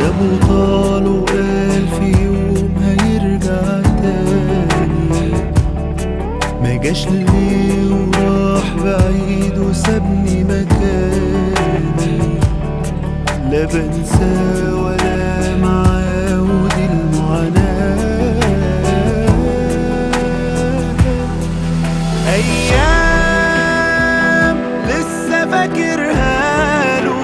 كلامه طال وقال في يوم هيرجع تاني، ما جاش ليه وراح بعيد وسابني مكاني، لا بنسى ولا معاود المعاناة. أيام لسه فاكرها له،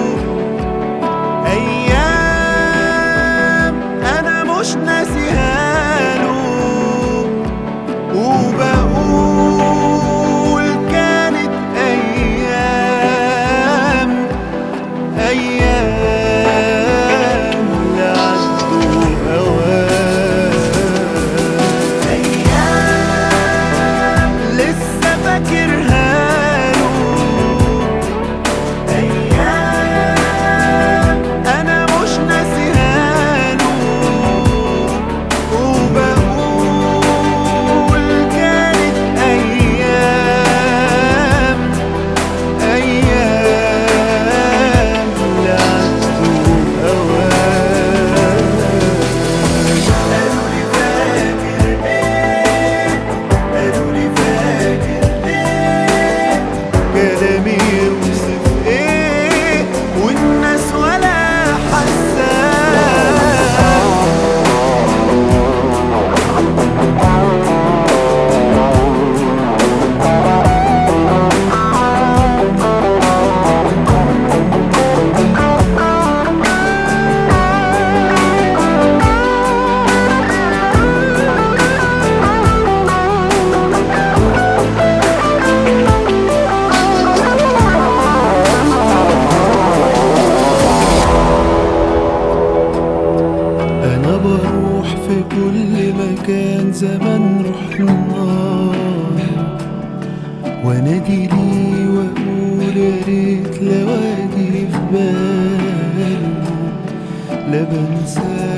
أيام أنا مش ناسيها له، وبقول كانت أيام، أيام لعدوا أوام. أيام لسه فاكرها له، أيام أنا مش ناسيها له، وبقول كانت أيام، أيام لعدوا أوام. قالوا لي فاكر إيه، قالوا لي فاكر إيه، كلامي يوصف إيه والناس ولا حساه. أنا بروح في كل مكان زمان رحنا، وانادي ليه واقول يا ريت لو اجي في باله، لا بنسى